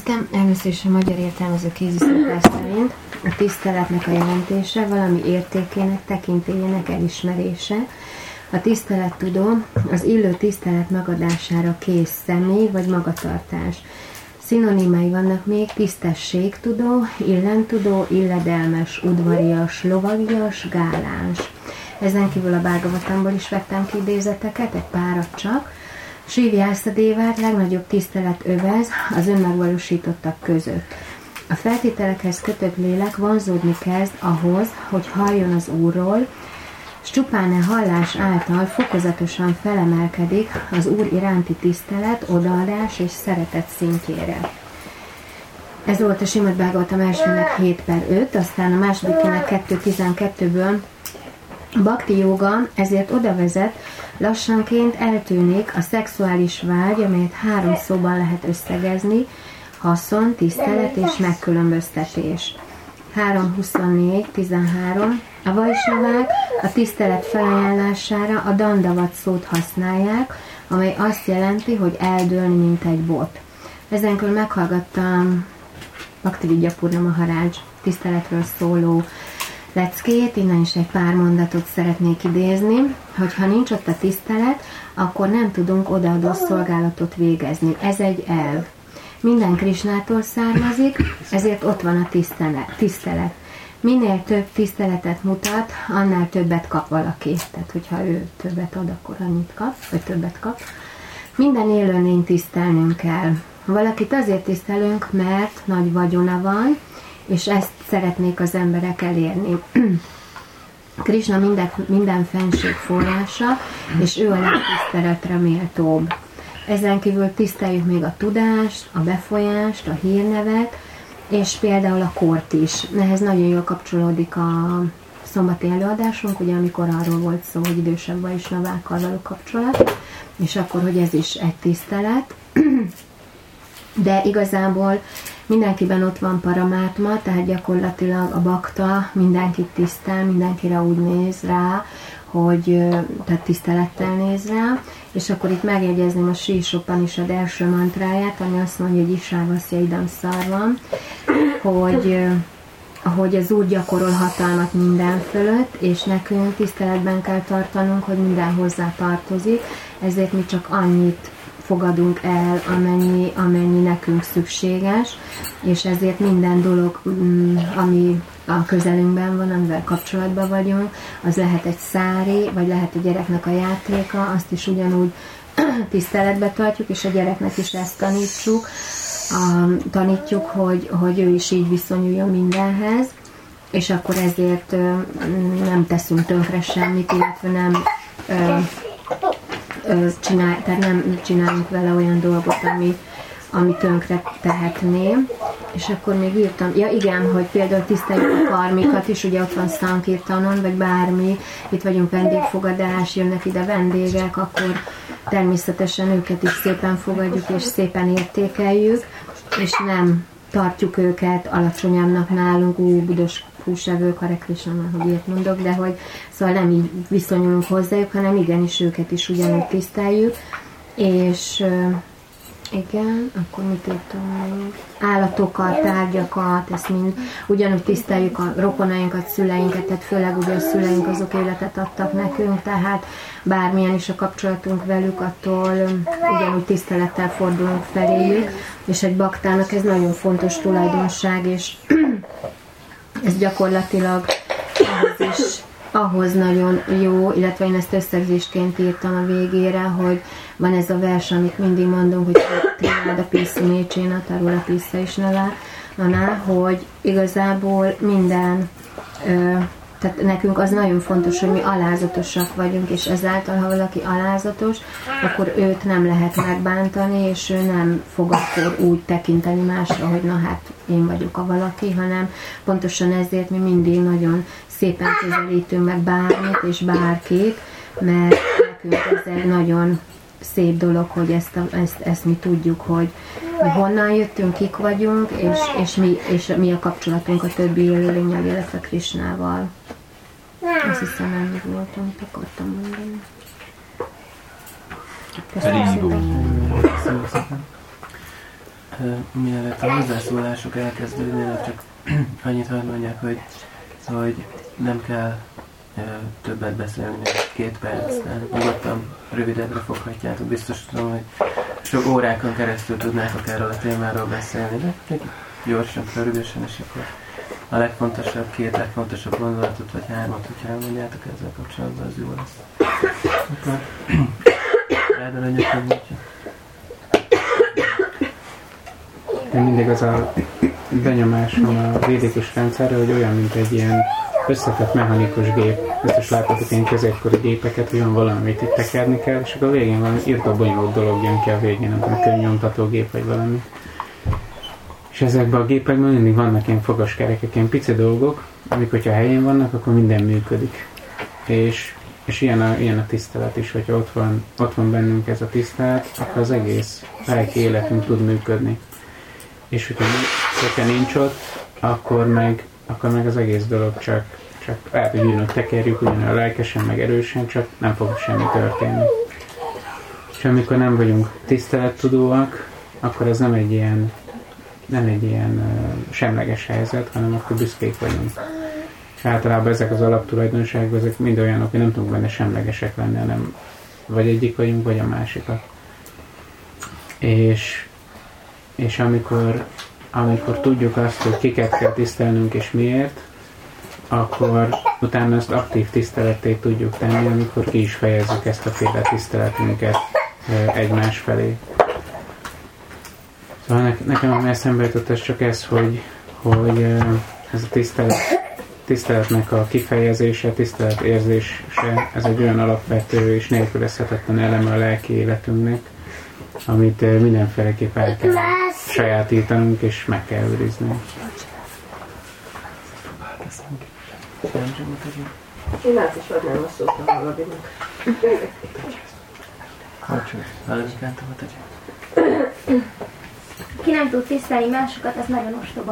Néztem, először is a magyar értelmező kéziszokás szerint a tiszteletnek a jelentése valami értékének, tekintélyének elismerése. A tisztelettudó az illő tisztelet megadására kész személy vagy magatartás. Szinonimái vannak még: tisztességtudó, illentudó, illedelmes, udvarias, lovagias, gálás. Ezen kívül a Bhagavatamból is vettem ki idézeteket, egy párat csak. Sri Vyasadevát legnagyobb tisztelet övez az önmegvalósítottak között. A feltételekhez kötött lélek vonzódni kezd ahhoz, hogy halljon az Úrról, s csupán hallás által fokozatosan felemelkedik az Úr iránti tisztelet, odaadás és szeretet szintjére. Ez volt a Simad Bhagavatam elsőnek 7/5, aztán a másodikének 2.12-ből Bhakti jóga ezért oda vezet, lassanként eltűnik a szexuális vágy, amelyet 3 szóban lehet összegezni: haszon, tisztelet és megkülönböztetés. 3.24.13. A vajsnavák a tisztelet felajánlására a dandavat szót használják, amely azt jelenti, hogy eldőlni, mint egy bot. Ezenkről meghallgattam Bhaktividya Purna Maharaj tiszteletről szóló leckét, innen is egy pár mondatot szeretnék idézni, hogy ha nincs ott a tisztelet, akkor nem tudunk odaadó szolgálatot végezni. Ez egy elv. Minden Krisnától származik, ezért ott van a tisztelet. Minél több tiszteletet mutat, annál többet kap valaki. Tehát, hogyha ő többet ad, akkor annyit kap, vagy többet kap. Minden élőlényt tisztelnünk kell. Valakit azért tisztelünk, mert nagy vagyona van, és ezt szeretnék az emberek elérni. Krisna minden fenség forrása, és ő a legtiszteletre méltóbb. Ezen kívül tiszteljük még a tudást, a befolyást, a hírnevet, és például a kort is. Ehhez nagyon jól kapcsolódik a szombati előadásunk, ugye amikor arról volt szó, hogy idősebb vajsnavákkal való kapcsolat, és akkor, hogy ez is egy tisztelet. De igazából mindenkiben ott van paramátma, tehát gyakorlatilag a bakta mindenkit tisztel, mindenkire úgy néz rá, hogy tehát tisztelettel néz rá, és akkor itt megjegyezném a Sri Upanishad első mantráját, ami azt mondja, hogy Isávaszja idam szarvam, hogy az Úr gyakorol hatalmat minden fölött, és nekünk tiszteletben kell tartanunk, hogy minden hozzá tartozik, ezért mi csak annyit fogadunk el, amennyi nekünk szükséges, és ezért minden dolog, ami a közelünkben van, amivel kapcsolatban vagyunk, az lehet egy szári, vagy lehet a gyereknek a játéka, azt is ugyanúgy tiszteletbe tartjuk, és a gyereknek is ezt tanítjuk, hogy ő is így viszonyuljon mindenhez, és akkor ezért nem teszünk tönkre semmit, illetve nem csináljunk vele olyan dolgot, ami tönkre tehetné. És akkor még írtam, ja igen, hogy például tiszteljük a karmikat is, ugye ott van Szankirtanon, vagy bármi, itt vagyunk vendégfogadás, jönnek ide vendégek, akkor természetesen őket is szépen fogadjuk, és szépen értékeljük, és nem tartjuk őket alacsonyabbnak nálunk, büdös húsevők, Hare Krishna, hogy ilyet mondok, de hogy szóval nem így viszonyulunk hozzájuk, hanem igenis őket is ugyanúgy tiszteljük, és igen, akkor mit írtam még? Állatokat, tárgyakat, ezt mind ugyanúgy tiszteljük a rokonainkat, szüleinket, tehát főleg ugye a szüleink azok életet adtak nekünk, tehát bármilyen is a kapcsolatunk velük, attól ugyanúgy tisztelettel fordulunk feléjük, és egy baktának ez nagyon fontos tulajdonság, és ez gyakorlatilag ahhoz nagyon jó, illetve én ezt összegzésként írtam a végére, hogy van ez a vers, amit mindig mondunk, hogy Triáda Piszi Mécséna, Tarula Pisza is neve, hogy igazából minden, tehát nekünk az nagyon fontos, hogy mi alázatosak vagyunk, és ezáltal, ha valaki alázatos, akkor őt nem lehet megbántani, és ő nem fog akkor úgy tekinteni másra, hogy na hát én vagyok a valaki, hanem pontosan ezért mi mindig nagyon szépen közelítünk meg bármit és bárkit, mert nekünk ez egy nagyon szép dolog, hogy ezt mi tudjuk, hogy honnan jöttünk, kik vagyunk, és mi a kapcsolatunk a többi élőlényel, illetve Krisnával. Azt hiszem, ennyi volt, amit akartam mondani. Mielőtt a hozzászólások elkezdődnének, csak annyit hadd mondják, hogy nem kell többet beszélni, 2 percen. Nyugodtan rövidebbre foghatjátok. Biztos tudom, hogy sok órákon keresztül tudnátok erről a témáról beszélni, de gyorsan, rövidesen, és akkor a legfontosabb, 2 legfontosabb gondolatot, vagy 3, hogyha elmondjátok ezzel kapcsolatban, az jó lesz. Akkor rád anyagban nyitja. Én mindig az a benyomásom a védikus rendszerre, hogy olyan, mint egy ilyen összetett mechanikus gép. Ezt is láthatok én középkori gépeket, hogy valamit itt tekerni kell, és akkor a végén valami írtó bonyolult dolog jön ki a végén, nem tudom, könyvnyomtató gép vagy valami. És ezekben a gépekben mindig vannak ilyen fogaskerekek, ilyen pici dolgok, amik, hogyha helyén vannak, akkor minden működik. És ilyen a tisztelet is, hogyha ott van bennünk ez a tisztelet, akkor az egész lelki életünk tud működni. És hogyha nincs ott, akkor meg az egész dolog csak lehet, hogy ugyanúgy tekerjük, ugyanúgy lelkesen, meg erősen, csak nem fog semmi történni. És amikor nem vagyunk tisztelettudóak, akkor ez nem egy ilyen semleges helyzet, hanem akkor büszkék vagyunk. És általában ezek az alaptulajdonságok, ezek mind olyanok, hogy nem tudunk benne semlegesek lenni, hanem vagy egyik vagyunk, vagy a másikat. És amikor tudjuk azt, hogy kiket kell tisztelnünk és miért, akkor utána ezt aktív tiszteletté tudjuk tenni, amikor ki is fejezzük ezt a féle tiszteletünket egymás felé. Szóval nekem ami eszembe jutott ez csak ez, hogy ez a tiszteletnek a kifejezése, tisztelet érzése, ez egy olyan alapvető és nélkülözhetetlen eleme a lelki életünknek, amit mindenféleképp el kell sajátítanunk és meg kell őriznünk. Én át is adnám a szót a Halabinak. Ki nem tud tisztelni másokat, az nagyon ostoba.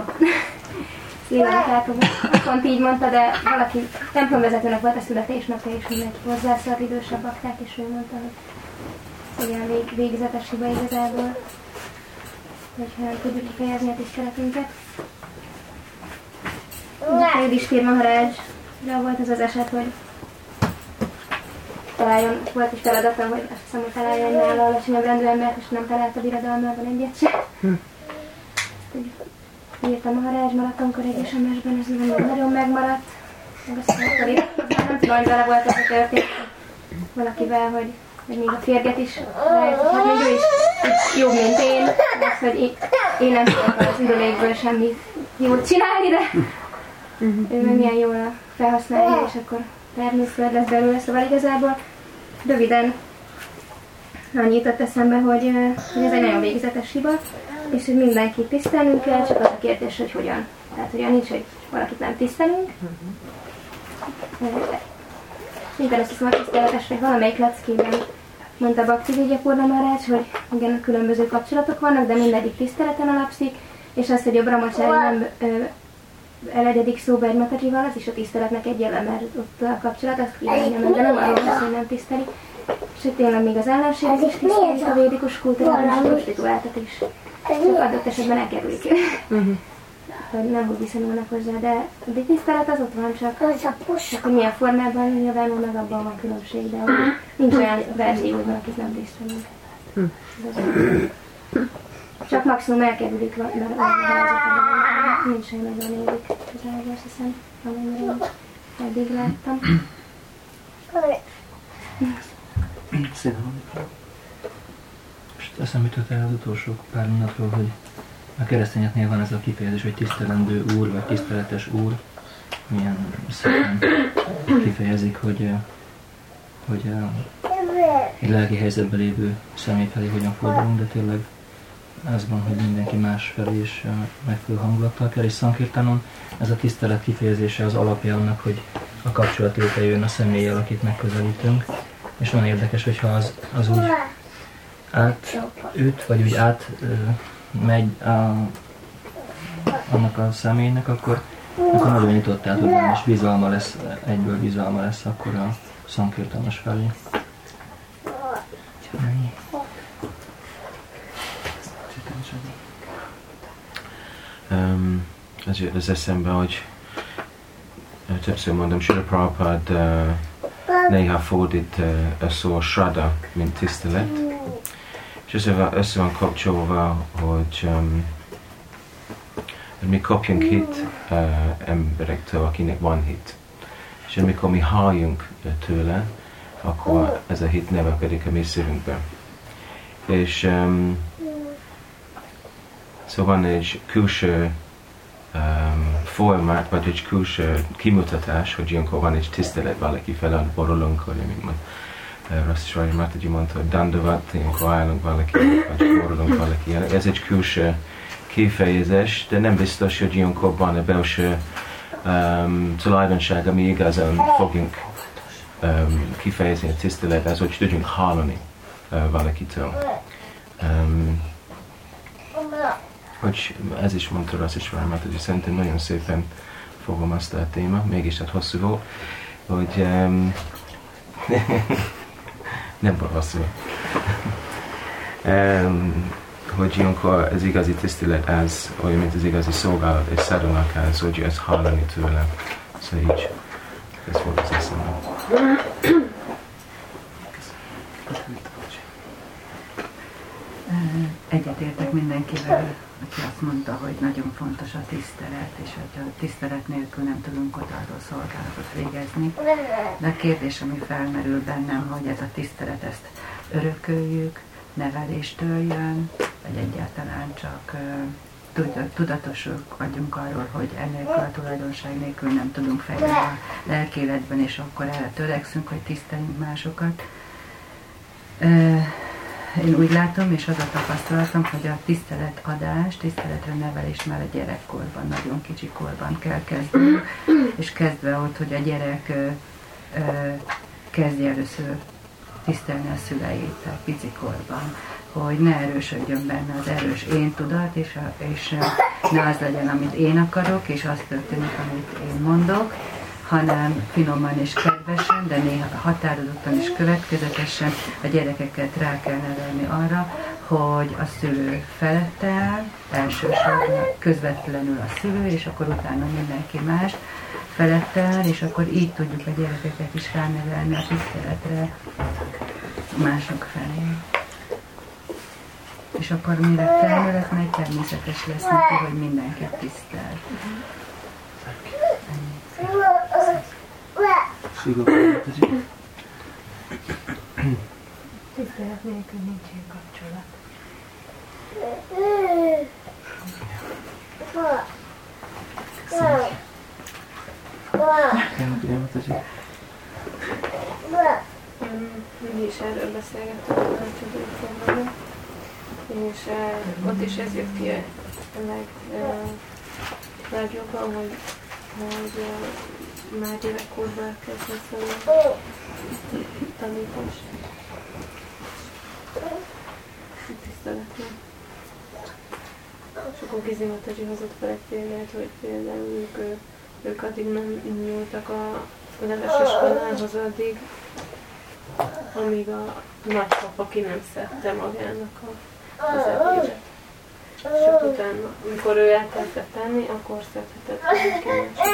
Pont így mondta, de valaki templomvezetőnek volt a születésnapja, és mindenki hozzászólt, idősebb bakták, és ő mondta, hogy olyan végzetes hiba igazából, hogyha nem tudjuk kifejezni a tiszteletünket. Yudhishthira Maharajra volt az eset, hogy találjon, volt is feladatom, hogy azt hiszem, hogy találjon egy nála alacsonyabb rendű embert, és nem talált a birodalmában egyet sem. Írtam Maharaj Malatonkor egyes emesben, ez nagyon megmaradt. Meg azt mondta, nem tudom, hogy vele volt az a történet valakivel, hogy még a férget is lehet, hogy még ő is jobb, mint én. Az, hogy én nem tudom az üdölékből semmi jót csinálni, de ő meg milyen jól felhasználja, és akkor termőföld lesz belőle, szóval igazából röviden annyit jutott eszembe, hogy ez egy nagyon végzetes hiba, és hogy mindenkit tisztelnünk kell, csak az a kérdés, hogy hogyan. Tehát olyan nincs, hogy valakit nem tisztelünk. Minden azt hiszem a tiszteletesnek valamelyik leckében mondta Bhakti Vidyapurna Maharaj, hogy igen, különböző kapcsolatok vannak, de mindegyik tiszteleten alapszik, és az, hogy a brahmacsári nem elegyedik szóba egy Matajival, az is a tiszteletnek egy jelen, mert ott a kapcsolat, azt kívánja, de nem arról az, hogy nem tiszteli. És hogy tényleg még az ellenségek is tisztelik a védikus kultúrában, és a prostituáltat is. Csak adott esetben elkerülik. Hogy nem úgy viszonyulnak hozzá, de a tisztelet az ott van, csak hogy milyen formában nyilvánul meg, abban van különbség, de nincs olyan verzió, hogy akit nem tisztelünk. Csak maximum elkerülik, mert nincs olyan nagyon élik. Igazából azt hiszem, amennyire eddig láttam. És eszembe jutott el az utolsó pár mondatról, hogy a keresztényeknél van ez a kifejezés, hogy tisztelendő úr, vagy tiszteletes úr. Milyen szépen kifejezik, hogy egy lelki helyzetben lévő személy felé hogyan fordulunk, de tényleg az van, hogy mindenki más felé is megfelelő hangulattal kell, és Szankirtanon ez a tisztelet kifejezése az alapja annak, hogy a kapcsolat létrejön a személlyel, akit megközelítünk. És nagyon érdekes, hogyha az úgy átüt, vagy úgy átmegy annak a személynek, akkor nagyon nyitott át, és bizalma lesz, egyből bizalma lesz akkor a Szankirtanos felé. Ez jött az eszembe, hogy többször mondom, Srila Prabhupada néha fordít a szó Shraddha, mint tisztelet. És össze van kapcsolva, hogy mi kapjunk hit emberektől, akinek van hit. És amikor mi halljunk tőle, akkor ez a hit növekedik a mi szívünkbe. És szóval van egy külső formát, vagy egy külső kimutatás, hogy ilyenkor van egy tisztelet valaki felel, borulunk, vagy mint mond Rasiswari Mataji mondta, hogy dandavat, ilyenkor állunk valaki, vagy borulunk valaki. Ez egy külső kifejezés, de nem biztos, hogy ilyenkor van a belső tulajdonság, ami igazán fogjunk kifejezni a tisztelet, hogy tudjunk hallani valakitől. Hogy ez is mondta Rasiswari Mataji, szerintem nagyon szépen fogom azt a téma, mégis hát hosszú volt, hogy nem volt hosszú. Hogy ilyenkor az igazi tisztelet az olyan, mint az igazi szolgálat és szadonák az, hogy ezt hallani tőle. Szóval így, ez volt az eszembe. Egyetértek mindenkivel, aki azt mondta, hogy nagyon fontos a tisztelet, és hogy a tisztelet nélkül nem tudunk odaadó szolgálatot végezni. De a kérdés, ami felmerül bennem, hogy ez a tisztelet, ezt örököljük, neveléstől jön, vagy egyáltalán csak tudatosak vagyunk arról, hogy enélkül a tulajdonság nélkül nem tudunk fejlődni a lelkéletben, és akkor erre törekszünk, hogy tiszteljünk másokat. Én úgy látom, és az a tapasztalatom, hogy a tiszteletadás, tiszteletre nevelés már a gyerekkorban, nagyon kicsi korban kell kezdeni, és kezdve ott, hogy a gyerek kezdje először tisztelni a szüleit, tehát picikorban, hogy ne erősödjön benne az erős én tudat, és ne az legyen, amit én akarok, és az történik, amit én mondok, hanem finoman és kedvesen, de néha határozottan és következetesen a gyerekeket rá kell nevelni arra, hogy a szülő felette áll, elsősorban közvetlenül a szülő, és akkor utána mindenki más felette áll, és akkor így tudjuk a gyerekeket is ránevelni a tiszteletre mások felé. És akkor mire felnőtt, természetes lesz neki, hogy mindenkit tisztel. Tisztelet nélkül nincs ilyen kapcsolat. Mi is erről beszélgettünk a tanácsadói, és ott is ez jött ki legjobban, hogy már gyerekkorban elkezdve szóval tanítás. Tiszteletlen. És akkor Gizi Mataji hozott fel egy példát, hogy például ők addig nem nyúltak a neves iskolához addig, amíg a nagypapa ki nem szedte magának az ebédet. És ott utána, amikor ő elkezdte tenni, akkor szedhetett ki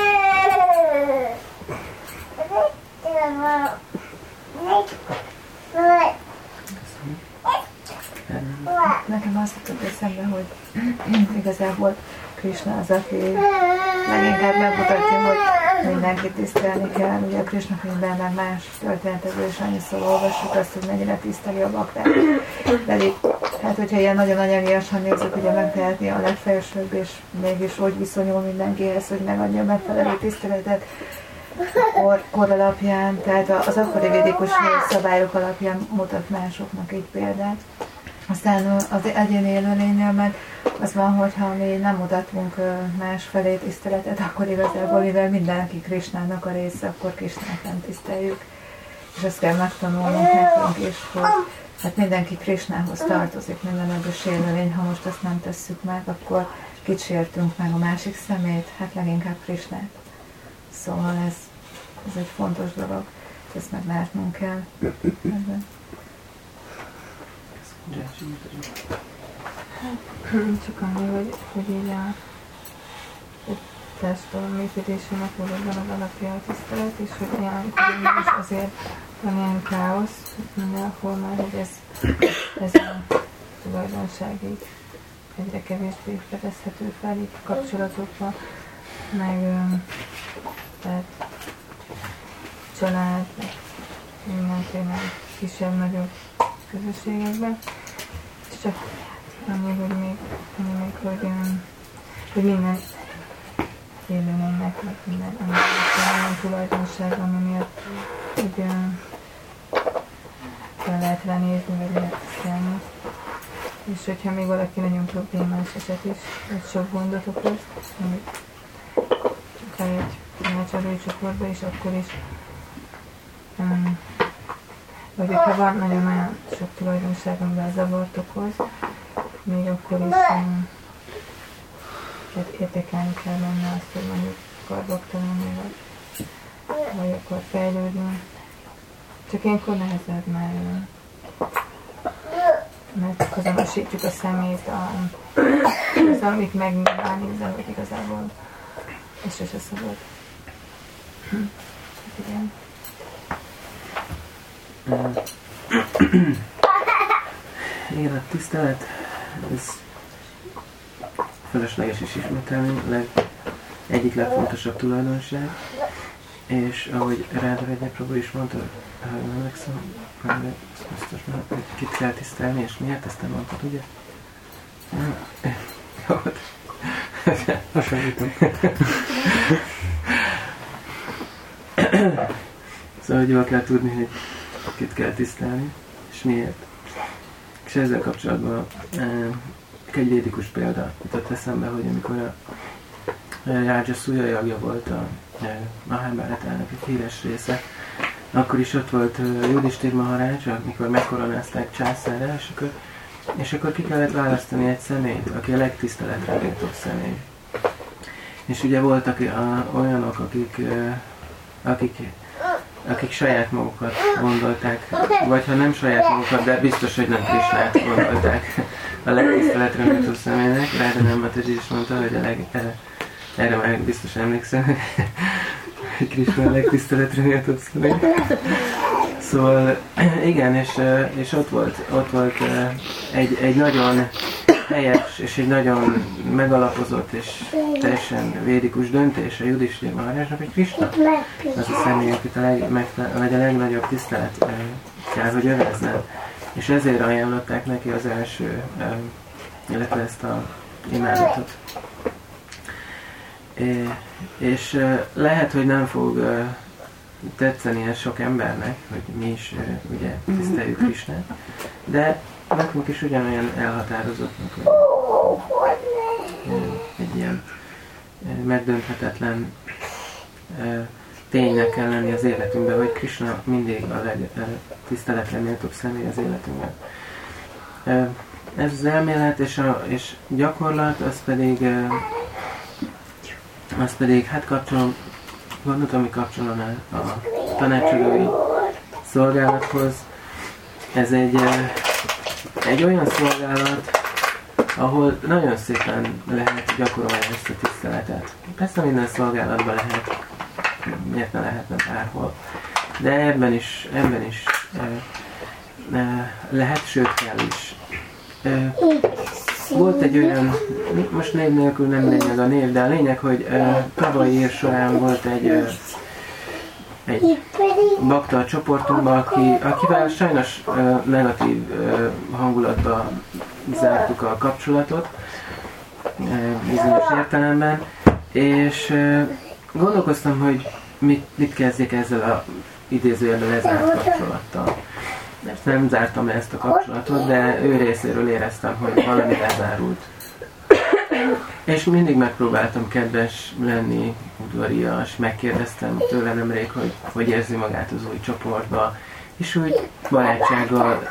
Nekem azt jutott eszembe, hogy igazából Krishna az, aki leginkább megmutatja, hogy mindenkit tisztelni kell. Ugye a Krishna könyvben meg más történetekből is annyiszor olvassuk azt, hogy mennyire tiszteli a baktát. Pedig, hát hogyha ilyen nagyon anyagiasan nézzük, ugye megteheti a legfelsőbb, és mégis úgy viszonyul mindenkihez, hogy megadja a megfelelő tiszteletet kor alapján, tehát az akkori védikus szabályok alapján mutat másoknak így példát. Aztán az egyéni élőlénynél meg az van, hogyha mi nem mutatunk más felé tiszteletet, akkor igazából, mivel mindenki Krishnának a része, akkor Krishnát nem tiszteljük. És azt kell megtanulnunk nekünk is, hogy hát mindenki Krishnához tartozik, minden egyes élőlény, ha most azt nem tesszük meg, akkor kit sértünk meg, a másik szemét, hát leginkább Krishnát. Szóval ez egy fontos dolog, ezt meg látnunk kell. Csak annyi, hogy így társadalom építésének valóban az alapja a tisztelet, és hogy ilyenkor is azért van ilyen káosz mindenhol már, hogy ez a tulajdonság így egyre kevésbé fedezhető fel itt kapcsolatokban, meg tehát család, meg mindenféle kisebb-nagyobb közösségekben. És csak annyi, hogy minden élőlénynek, meg minden tulajdonság, ami miatt hogy fel lehet ránézni, vagy lehet tisztelni. És hogyha még valaki nagyon problémás eset is, vagy sok gondot okoz, amit akár egy tanácsadói csoportban is, akkor is vagy hogyha van nagyon-nagyon sok tulajdonság, amivel zavart okoz, még akkor is értékelni kell benne azt, hogy mondjuk akar baktalanni, vagy akar fejlődni. Csak ilyenkor nehezebb, mert azonosítjuk a szemét, az, amit megnyilvánít, de hogy igazából ez sose szabad. Igen. Igen, a tisztelet, ez fölösleges is ismételni, egyik legfontosabb tulajdonság, és ahogy Ráda Vegyeprabhu is mondta, ha nem emlékszem, biztos már, hogy kit kell tisztelni, és miért, ezt nem mondtad, ugye? Jó. Hasonlítom. Szóval, hogy jól kell tudni, hogy kit kell tisztelni, és miért. És ezzel kapcsolatban egy védikus példa jutott eszembe, hogy amikor a Rájasúja jagja volt a Mahábháratának egy híres része, akkor is ott volt Judhishthira Maharaj, amikor megkoronázták császárra, és akkor ki kellett választani egy személyt, aki a legtiszteletre méltóbb személy. És ugye voltak olyanok, akik saját magukat gondolták, vagy ha nem saját magukat, de biztos, hogy nem Krisnát gondolták a legtiszteletre méltóbb személynek. Ráda Mataji is mondta, hogy erre már biztos emlékszem, hogy Krisna a legtiszteletre méltóbb személy. Szóval igen, és ott volt egy nagyon helyes és egy nagyon megalapozott és teljesen védikus döntés a Judhishthira Maharajnak, hogy Krisna az a személy, akit a legnagyobb tisztelet kell, hogy övezzen. És ezért ajánlották neki az első, illetve ezt a imádatot. És lehet, hogy nem fog tetszeni ez sok embernek, hogy mi is ugye tiszteljük Krisnát, de nekünk is ugyanolyan elhatározottnak, egy ilyen megdönthetetlen ténynek kell lenni az életünkben, hogy Krisna mindig a legtiszteletre méltóbb személy az életünkben. Ez az elmélet és gyakorlat, az pedig hát gondoltam, hogy kapcsolom a tanácsadói szolgálathoz. Ez egy olyan szolgálat, ahol nagyon szépen lehet gyakorolni ezt a tiszteletet. Persze minden szolgálatban lehet, miért ne lehetne bárhol. De ebben is lehet, sőt kell is. Volt egy olyan, most név nélkül nem lényeg a név, de a lényeg, hogy tavalyi év során volt egy bakta a csoportunkban, akivel sajnos negatív hangulatba zártuk a kapcsolatot, bizonyos értelemben, és gondolkoztam, hogy mit kezdjek ezzel a idézőjelben lezárt kapcsolattal. Nem zártam le ezt a kapcsolatot, de ő részéről éreztem, hogy valami lezárult. És mindig megpróbáltam kedves lenni, udvarias, megkérdeztem tőle nemrég, hogy érzi magát az új csoportba, és úgy barátsággal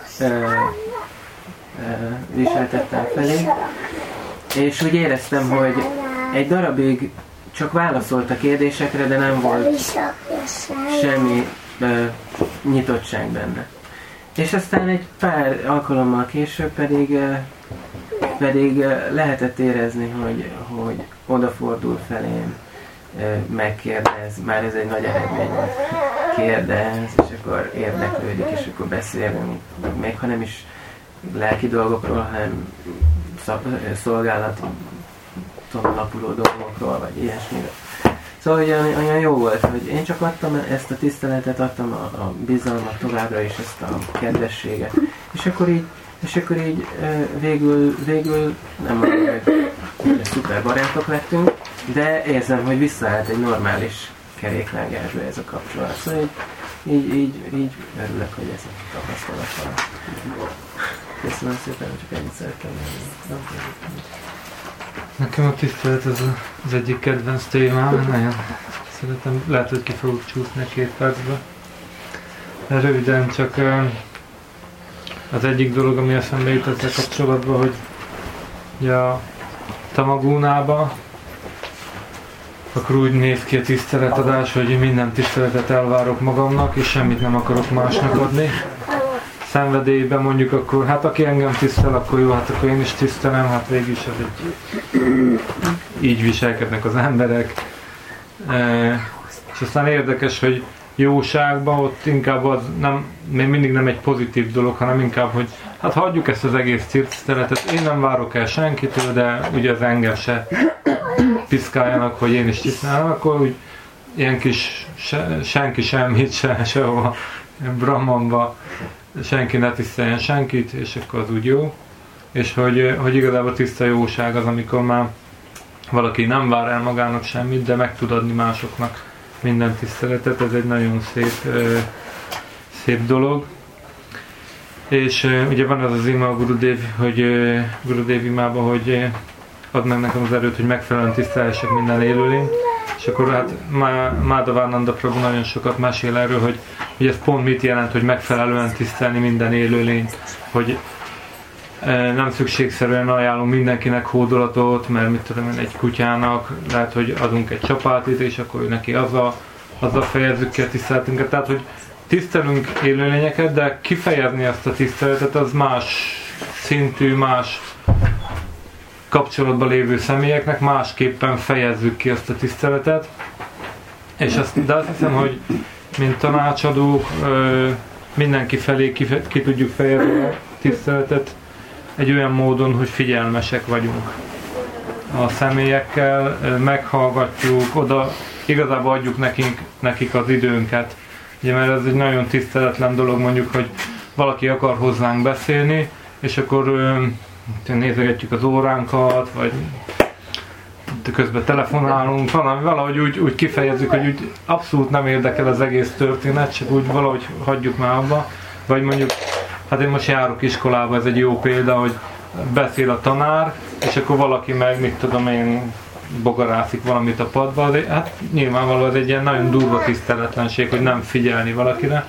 viseltettem felé. És úgy éreztem, hogy egy darabig csak válaszolt a kérdésekre, de nem volt semmi nyitottság benne. És aztán egy pár alkalommal később pedig pedig lehetett érezni, hogy odafordul felém, megkérdez, már ez egy nagy eredmény volt, kérdez, és akkor érdeklődik, és akkor beszélünk, még ha nem is lelki dolgokról, hanem szolgálaton alapuló dolgokról, vagy ilyesmiről. Szóval olyan jó volt, hogy én csak adtam ezt a tiszteletet, adtam a bizalmat továbbra is, ezt a kedvességet. És akkor így végül nem mondom, hogy szuper barátok lettünk, de érzem, hogy visszaállt egy normális kerékvágásba ez a kapcsolat. Szóval így örülök, hogy ez a tapasztalat van. Köszönöm szépen, csak ennyit szerettem mondani. Nekem a tisztelet az egyik kedvenc témám, nagyon szeretem, lehet, hogy ki fogok csúszni 2 percbe. De röviden csak az egyik dolog, ami eszembe jut ezzel kapcsolatban, hogy a Tamagúnába akkor úgy néz ki a tiszteletadás, hogy minden tiszteletet elvárok magamnak, és semmit nem akarok másnak adni. Szenvedélyben mondjuk akkor, hát aki engem tisztel, akkor jó, hát akkor én is tisztelem, hát végül is ez így viselkednek az emberek. És aztán érdekes, hogy jóságban ott inkább az még mindig nem egy pozitív dolog, hanem inkább, hogy hát hagyjuk ezt az egész tiszteletet, én nem várok el senkitől, de ugye az engem se piszkáljanak, hogy én is tisztelem, akkor úgy ilyen kis senki semmit sehova Brahmanba senki ne tiszteljen senkit, és akkor az úgy jó. És hogy igazából tiszta jóság az, amikor már valaki nem vár el magának semmit, de meg tud adni másoknak minden tiszteletet. Ez egy nagyon szép dolog. És ugye van az ima a Gurudev imában, hogy add meg nekem az erőt, hogy megfelelően tisztelhessek minden élőlényt. És akkor hát Madhavananda Prabhu nagyon sokat mesél erről, hogy ez pont mit jelent, hogy megfelelően tisztelni minden élőlényt, hogy nem szükségszerűen ajánlunk mindenkinek hódolatot, mert mit tudom én, egy kutyának lehet, hogy adunk egy csapátit, és akkor neki azzal fejezzük ki a tiszteletünket. Tehát, hogy tisztelünk élőlényeket, de kifejezni ezt a tiszteletet az más szintű, más kapcsolatban lévő személyeknek másképpen fejezzük ki ezt a tiszteletet. De azt hiszem, hogy mint tanácsadók mindenki felé ki tudjuk fejezni a tiszteletet egy olyan módon, hogy figyelmesek vagyunk a személyekkel, meghallgatjuk, oda igazából adjuk nekik az időnket. Ugye, mert ez egy nagyon tiszteletlen dolog, mondjuk, hogy valaki akar hozzánk beszélni, és akkor nézegetjük az óránkat, vagy közben telefonálunk, valahogy úgy kifejezzük, hogy úgy abszolút nem érdekel az egész történet, csak úgy valahogy hagyjuk már abba. Vagy mondjuk, hát én most járok iskolába, ez egy jó példa, hogy beszél a tanár, és akkor valaki meg, mit tudom én, bogarászik valamit a padba, hát nyilvánvalóan ez egy ilyen nagyon durva tiszteletlenség, hogy nem figyelni valakire.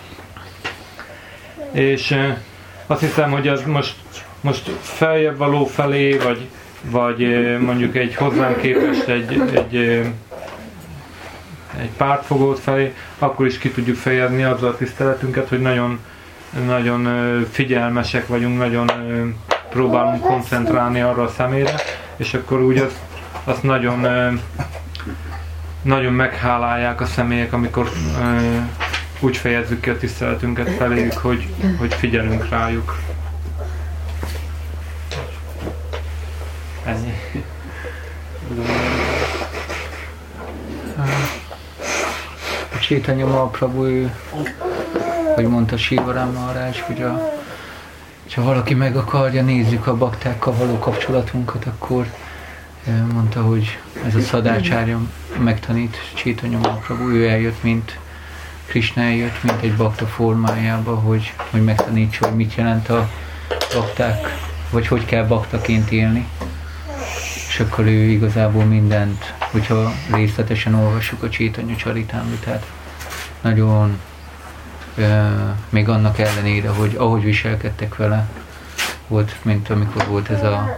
És azt hiszem, hogy az most feljebb való felé, vagy mondjuk egy hozzánk képest egy pártfogót felé, akkor is ki tudjuk fejezni azzal a tiszteletünket, hogy nagyon, nagyon figyelmesek vagyunk, nagyon próbálunk koncentrálni arra a személyre, és akkor úgy azt nagyon, nagyon meghálálják a személyek, amikor úgy fejezzük ki a tiszteletünket feléjük, hogy figyelünk rájuk. Ennyi. A Chaitanya Mahaprabhu, hogy mondta Sivaram Maharaj, hogy ha valaki meg akarja, nézzük a baktákkal való kapcsolatunkat, akkor mondta, hogy ez a Szadácsárja megtanít Chaitanya Mahaprabhu, ő eljött, mint Krishna eljött, mint egy bakta formájába, hogy megtanítsa, hogy mit jelent a bakták, vagy hogy kell baktaként élni. És akkor ő igazából mindent, hogyha részletesen olvassuk a Chaitanya Charitamritát, nagyon még annak ellenére, hogy ahogy viselkedtek vele, volt, mint amikor volt ez a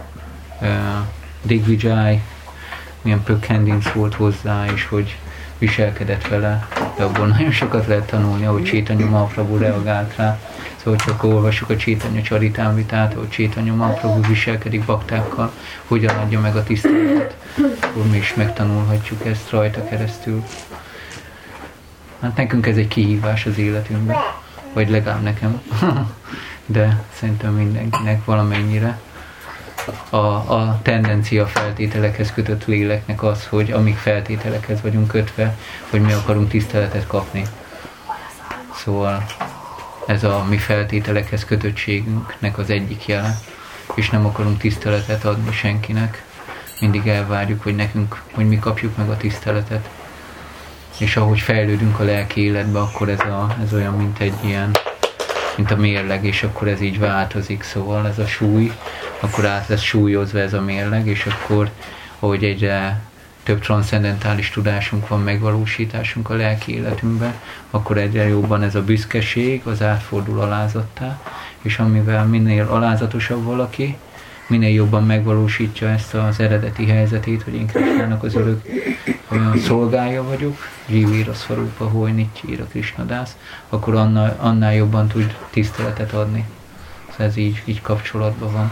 Digvijay, milyen pökhendinc volt hozzá, és hogy viselkedett vele, de abból nagyon sokat lehet tanulni, ahogy Chaitanya Mahaprabhu reagált rá. Szóval csak olvassuk a Chaitanya Charitamritát, ahogy Chaitanya Mahaprabhu viselkedik baktákkal, hogyan adja meg a tiszteletet, akkor mi is megtanulhatjuk ezt rajta keresztül. Hát nekünk ez egy kihívás az életünkben, vagy legalább nekem, de szerintem mindenkinek valamennyire. A tendencia feltételekhez kötött léleknek az, hogy amíg feltételekhez vagyunk kötve, hogy mi akarunk tiszteletet kapni. Szóval ez a mi feltételekhez kötöttségünknek az egyik jele, és nem akarunk tiszteletet adni senkinek. Mindig elvárjuk, hogy mi kapjuk meg a tiszteletet. És ahogy fejlődünk a lelki életbe, akkor ez olyan, mint a mérleg, és akkor ez így változik. Szóval ez a súly, akkor át lesz súlyozva ez a mérleg, és akkor, ahogy egyre több transzcendentális tudásunk van, megvalósításunk a lelki életünkben, akkor egyre jobban ez a büszkeség, az átfordul alázattá, és amivel minél alázatosabb valaki, minél jobban megvalósítja ezt az eredeti helyzetét, hogy én Krisnának az örök szolgája vagyok, Jivira Swarupa Hoy Nityira Krishnadász, akkor annál jobban tud tiszteletet adni. Ez így kapcsolatban van.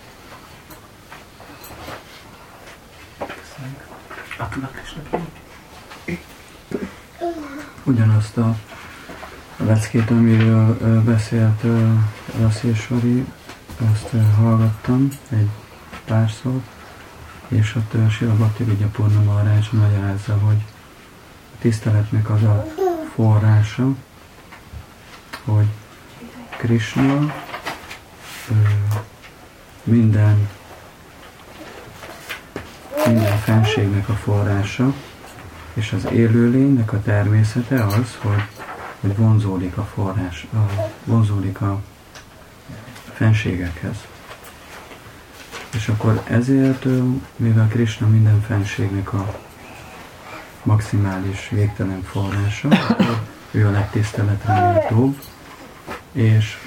Ugyanazt a leckét, amiről beszélt Raseshwari, azt hallgattam egy párszor, és ott Srila Bhaktivedanta Purna Maharaj magyarázza, hogy a tiszteletnek az a forrása, hogy Krishna minden fenségnek a forrása, és az élőlénynek a természete az, hogy vonzódik a forrás, vonzódik a fenségekhez. És akkor ezért, mivel Krishna minden fenségnek a maximális, végtelen forrása, akkor ő a legtiszteletre méltóbb, és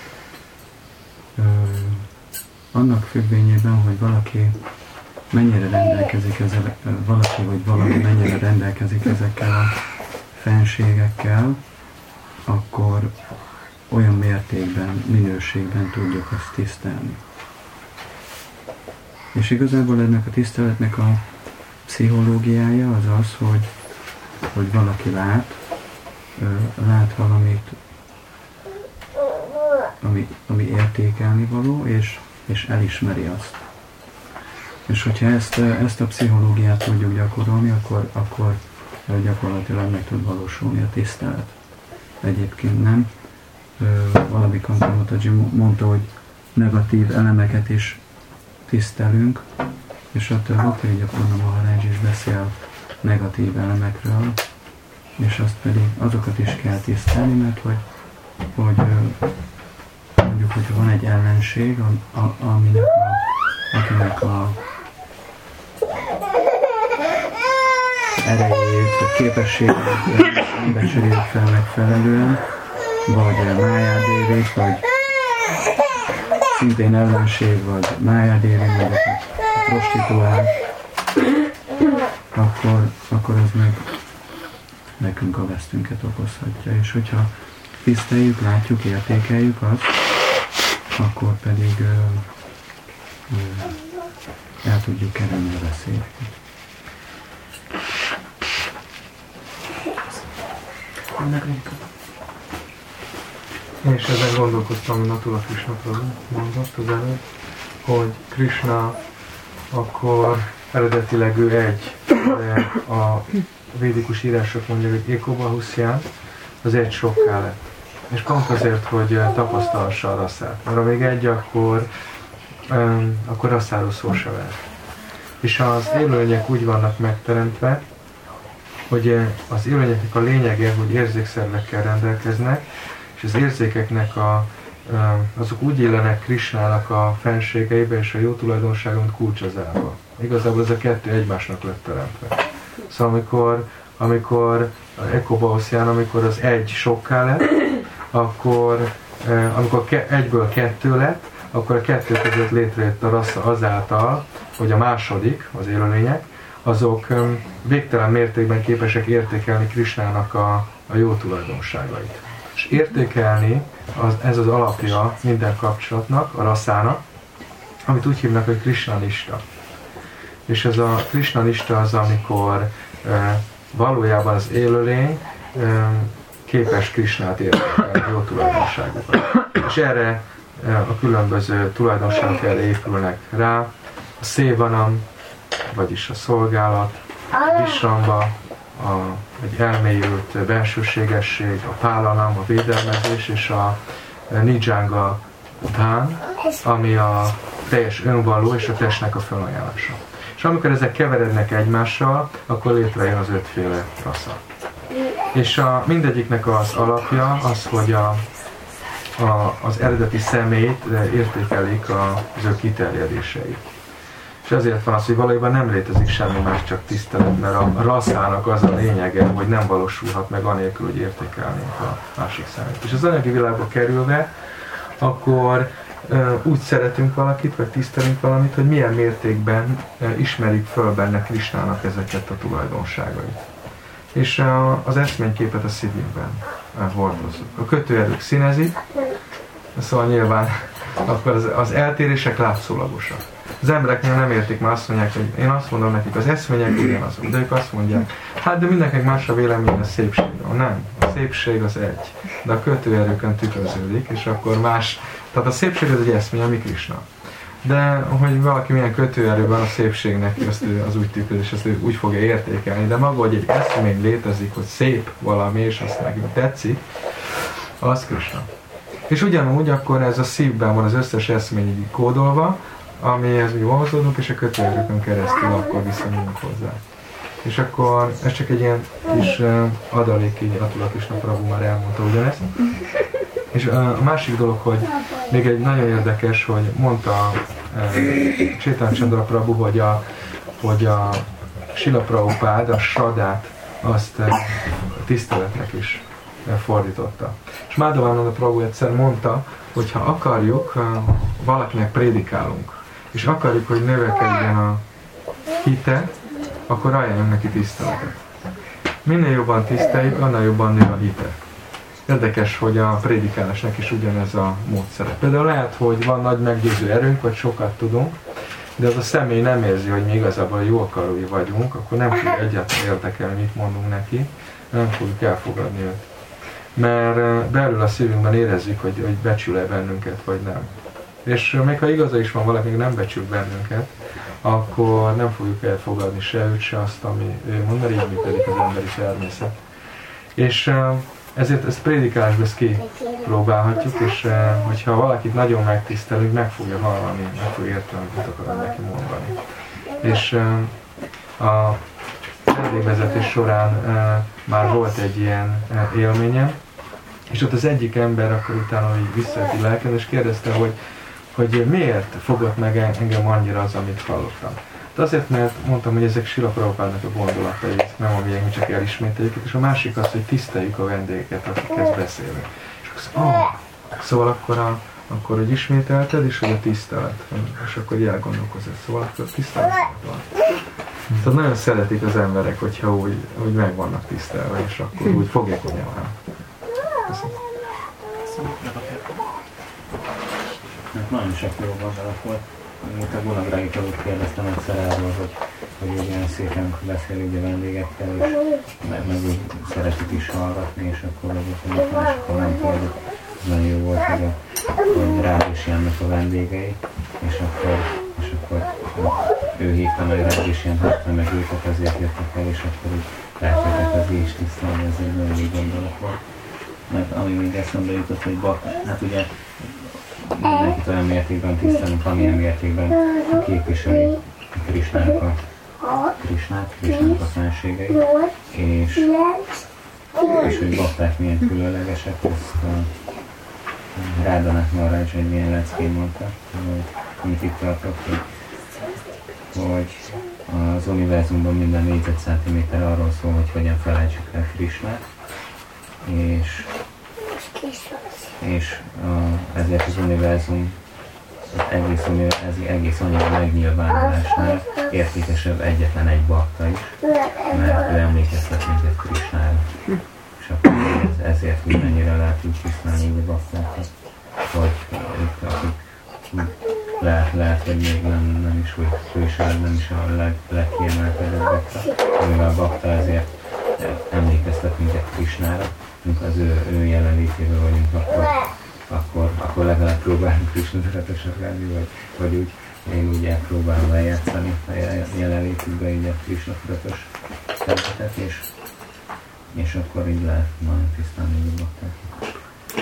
annak függvényében, hogy valaki mennyire rendelkezik valami mennyire rendelkezik ezekkel a fenségekkel, akkor olyan mértékben, minőségben tudjuk azt tisztelni. És igazából ennek a tiszteletnek a pszichológiája az az, hogy valaki lát valamit, ami értékelni való, és elismeri azt. És hogyha ezt a pszichológiát tudjuk gyakorolni, akkor gyakorlatilag meg tud valósulni a tisztelet. Egyébként nem. Valami Kantamataji mondta, hogy negatív elemeket is tisztelünk, és ott Bhaktivedanta Purna Maharaj is beszél negatív elemekről, és azt pedig azokat is kell tisztelni, mert hogy mondjuk, hogyha van egy ellenség, akinek a erejét, vagy képességét nem becsüljük fel megfelelően, vagy májádévét, vagy szintén ellenség, vagy májádévét, vagy a prostituál, akkor ez meg nekünk a vesztünket okozhatja. És hogyha tiszteljük, látjuk, értékeljük azt, akkor pedig el tudjuk kerülni a veszélyeket. És ezen gondolkoztam, Natula Krishna mondott az előtt, hogy Krishna akkor eredetileg ő egy, de a védikus írások mondják, hogy Ekobahusyan, az egy sokká lett. És pont azért, hogy tapasztalhassa a rasszát. Mert ha még egy, akkor rasszáról szó se lehet. És az élőlények úgy vannak megteremtve, hogy az élőlényeknek a lényege, hogy érzékszervekkel rendelkeznek, és az érzékeknek azok úgy illenek Krishnának a fenségeibe és a jó tulajdonsága, mint kulcsazálva. Igazából ez a kettő egymásnak lett teremtve. Szóval amikor Ekobahusyan, amikor az egy sokká lett, akkor amikor egyből kettő lett, akkor a kettő között létrejött a rassza azáltal, hogy a második, az élőlények, azok végtelen mértékben képesek értékelni Krishnának a a jó tulajdonságait. És értékelni ez az alapja minden kapcsolatnak, a raszának, amit úgy hívnak, hogy krishnalista. És ez a krishnalista az, amikor valójában az élőlény képes Krishnát értékelni, jó tulajdonságokat. És erre a különböző tulajdonságok erre épülnek rá. A szévanam, vagyis a szolgálat, a visramba, egy elmélyült bensőségesség, a pálanam, a védelmezés, és a nijanga dhán, ami a teljes önvalló és a testnek a felajánlása. És amikor ezek keverednek egymással, akkor létrejön az ötféle rasza. És mindegyiknek az alapja az, hogy az eredeti személyt értékelik az ő kiterjedéseit. És ezért van az, hogy valójában nem létezik semmi más, csak tisztelet, mert a raszának az a lényege, hogy nem valósulhat meg anélkül, hogy értékelnénk a másik szemét. És az anyagi világba kerülve, akkor úgy szeretünk valakit, vagy tisztelünk valamit, hogy milyen mértékben ismerik föl benne Krishnának ezeket a tulajdonságait. És az eszményképet a szívünkben hordozzuk. A kötőerők színezik, szóval nyilván akkor az eltérések látszólagosak. Az embereknél nem értik, mert azt mondják, hogy én azt mondom nekik, az eszmények ugyanazok, de ők azt mondják, hát de mindenkinek más a vélemény a szépségről. Nem, a szépség az egy, de a kötőerőkön tükröződik, és akkor más. Tehát a szépség az egy eszmény, ami Krishna. De hogy valaki milyen kötőerő van a szépségnek, az úgy tükröz, és azt ő úgy fogja értékelni, de maga, hogy egy eszmény létezik, hogy szép valami, és azt nekünk tetszik, az Krishna. És ugyanúgy akkor ez a szívben van az összes eszmény így kódolva, amihez mi vonzódunk, és a kötőerőkön keresztül akkor viszonyulunk hozzá. És akkor ez csak egy ilyen kis adalék, így Atula Krishna Prabhu már elmondta ugyanezt. És a másik dolog, hogy még egy nagyon érdekes, hogy mondta Chaitanya Chandra Prabhu, hogy a Srila Prabhupád a Sradát azt a tiszteletnek is fordította. És Madhavananda Prabhu egyszer mondta, hogy ha akarjuk, valakinek prédikálunk, és akarjuk, hogy növekedjen a hite, akkor ajánljunk neki tiszteletet. Minél jobban tiszteljük, annál jobban nő a hite. Érdekes, hogy a prédikálásnak is ugyanez a módszere. Például lehet, hogy van nagy meggyőző erőnk, vagy sokat tudunk, de az a személy nem érzi, hogy mi igazából jó akarói vagyunk, akkor nem fogja egyáltalán érdekelni, mit mondunk neki, nem fogjuk elfogadni őt. Mert belül a szívünkben érezzük, hogy becsül-e bennünket, vagy nem. És még ha igaza is van, valaki nem becsül bennünket, akkor nem fogjuk elfogadni se őt, se azt, ami ő mond, mert így működik az emberi természet. És ezért ezt prédikálásban ezt kipróbálhatjuk, és hogyha valakit nagyon megtisztelünk, meg fogja hallani, meg fogja érteni, amit akarod neki mondani. És a vendégvezetés során már volt egy ilyen élményem, és ott az egyik ember akkor utána visszajött lelken, és kérdezte, hogy miért fogott meg engem annyira az, amit hallottam. De azért, mert mondtam, hogy ezek Srila Prabhupádnak a gondolatai, nem amilyen mi csak elismételjük, és a másik az, hogy tiszteljük a vendégeket, akikhez beszélünk. És akkor szóval akkor hogy ismételted, és hogy a tisztelet, és akkor így elgondolkozol, szóval akkor a tisztelet van. Tehát nagyon szeretik az emberek, hogyha úgy meg vannak tisztelve, és akkor úgy fogékonyan van. Köszönöm. Nagyon sok jó gondolat volt. Mint a Gunagrági Prabhut kérdeztem egyszer erről, hogy olyan szépen beszél ugye vendégekkel, és meg úgy szeretik is hallgatni, és akkor nem kérdezik. Nagyon jó volt, hogy Rádius Jánnak a vendégei, és akkor ő hívta meg Rádius Ján, hívta meg őket, azért jöttek el, és akkor úgy látjátok az is tisztelni, ez egy nagyon jó gondolat volt. Mert ami még eszembe jutott, hogy hát ugye mindenkit olyan mértékben tisztelünk, amilyen mértékben képviseli Krishnának a fenségeit, és hogy bakták milyen különlegesek, ezt Rádanak Maharaj egy milyen leckén mondta, amit itt tartok, hogy az univerzumban minden négyzetcentiméter arról szól, hogy hogyan felejtsük el Krishnát, és ezért az univerzum egész anyag megnyilvánulásnál értékesebb egyetlen egy bakta is, mert ő emlékeztet minket Krishnára. És akkor ezért, hogy mennyire lehet úgy tisztelni a baktákat, vagy akik lehet, hogy még nem is úgy főság, nem is a legkiemelkedőbbekre, mivel a bakta ezért emlékeztet minket Krisnára, amikor az ő jelenlétéről vagyunk, akkor legalább próbálunk Krisna szeretesek lenni, vagy úgy, én úgy elpróbálom eljátszani a jelenlétükbe így a Krisna tudatos területet, és akkor így lehet nagyon tisztán a baktákat.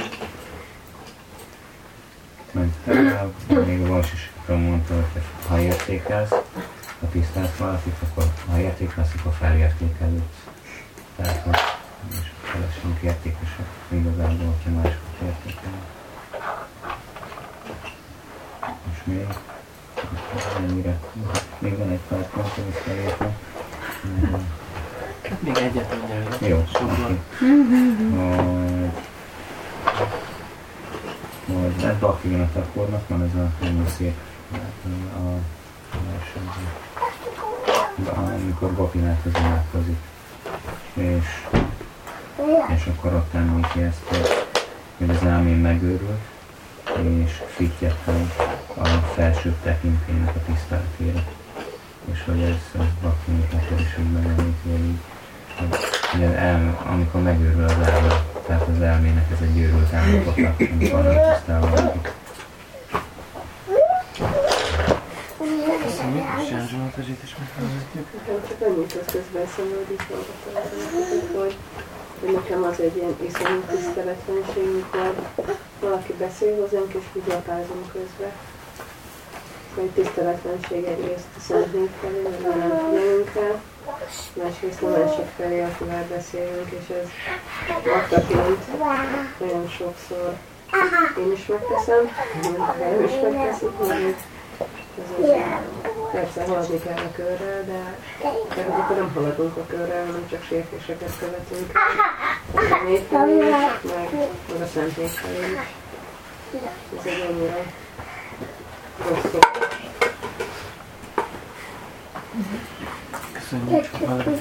Még a Valsisakra mondta, hogy ha értékelsz, ha tisztelsz valakit, akkor ha értékelsz, akkor felértékelődsz. Tehát, hogy és felesünk értékesek igazából, ha másokat értékelnek. És még ennyire, még van egy pár pont, amit felértem. Még egyet mondjál. Jó, oké. Hogy ebbe a pillanatakornak van ez a nagyon szép amikor Gopináthoz imádkozik. És akkor ott említi ezt, hogy az álmén megőrült, és fittyet a felsőbb tekintélynek a tiszteletére. És hogy ez Baktinak is úgy megemlíti, hogy amikor megőrül az elme, tehát az elmének ez egy őrült állapota, amikor nem tisztel valakit. Köszönjük, Sárzsa Atazsit is meghallgatjuk. Nekem csak annyit az közben eszembe, hogy itt hallgatom, hogy nekem az egy ilyen iszonyú tiszteletlenség, amikor valaki beszél hozzánk és úgy lapázunk közben. Egy tiszteletlenség egyrészt a szentnénk felé, mert nem figyelünk rá, másrészt a másik felé, akivel beszélünk, és ez aktaként nagyon sokszor én is megteszem, én is megteszem, hogy persze haladni kell a körrel, de akkor nem haladunk a körrel, hanem csak sértéseket követünk a személy felé is, meg a szentnék felé is. Ez egy annyira rossz szó. Köszönjük,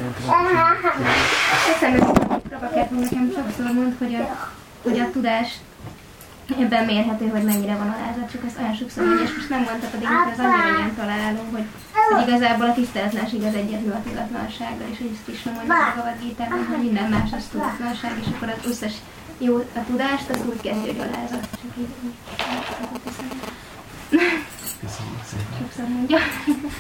Köszönöm, Prabhakártól nekem sokszor mond, hogy a tudás ebben mérhető, hogy mennyire van alázat, csak ezt olyan sokszor mondja, és most nem mondta, pedig az annyira ilyen találunk, hogy igazából a tiszteletlenség az egyedül a tudatlansággal, és hogy ezt is mondja a Bhagavad Gítában, hogy minden más az tudatlanság, és akkor az összes jó a tudást, az úgy kezdő, hogy alázat. Csak így. Köszönöm szépen. Sokszor mondja.